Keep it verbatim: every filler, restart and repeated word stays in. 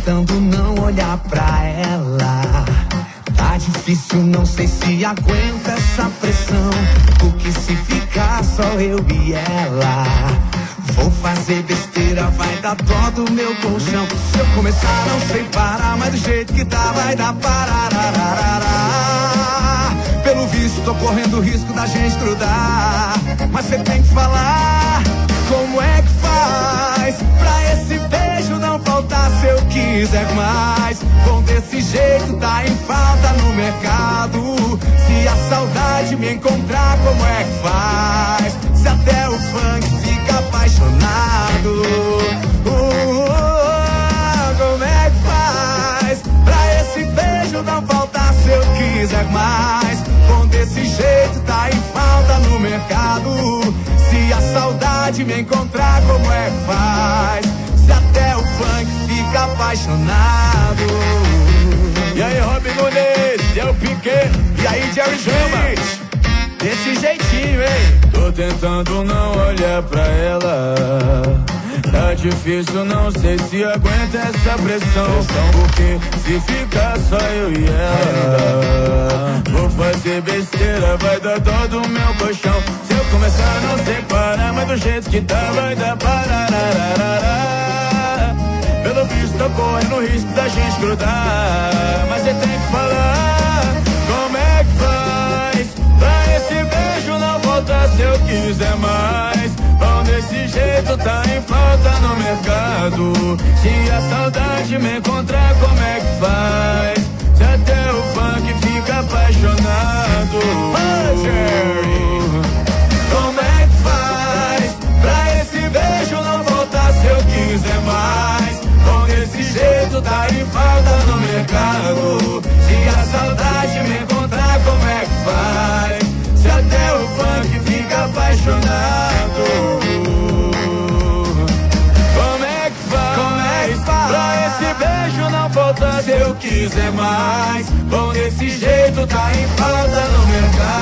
tentando não olhar pra ela. Tá difícil, não sei se aguenta essa pressão. Porque se ficar só eu e ela, vou fazer besteira, vai dar dó do meu colchão. Se eu começar não sei parar, mas do jeito que tá vai dar pararararará. Pelo visto tô correndo o risco da gente grudar, mas você tem que falar como é que faz pra esse beijo não faltar se eu quiser mais. Bom, desse jeito tá em falta no mercado. Se a saudade me encontrar, como é que faz? Se até o funk fica apaixonado, uh, uh, uh, como é que faz pra esse beijo não faltar se eu quiser mais? Bom, desse jeito tá em falta no mercado. Se a saudade me encontrar, como é que faz? Se até o funk fica apaixonado. E aí, Robin Nunes, eu Piquet, e aí, Jerry Chama, desse jeitinho, hein? Tô tentando não olhar pra ela. Tá difícil, não sei se aguenta essa pressão. Porque se ficar só eu e ela, vou fazer besteira, vai dar dó do meu colchão. Se eu começar não sei parar, mas do jeito que tá vai dar pararararará. Pelo visto tô correndo o risco da gente grudar, mas você tem que falar como é que faz pra esse beijo não voltar se eu quiser mais. Bom, desse jeito tá em falta no mercado. Se a saudade me encontrar, como é que faz? Se até o funk fica apaixonado. Oh, Jerry, como é que faz pra esse beijo não voltar se eu quiser mais? Bom, desse jeito tá em falta no mercado. Se a saudade me encontrar, como é que faz? Se até o funk fica apaixonado. Como é que faz, como é que faz pra esse beijo não voltar se eu quiser mais? Bom, desse jeito tá em falta no mercado.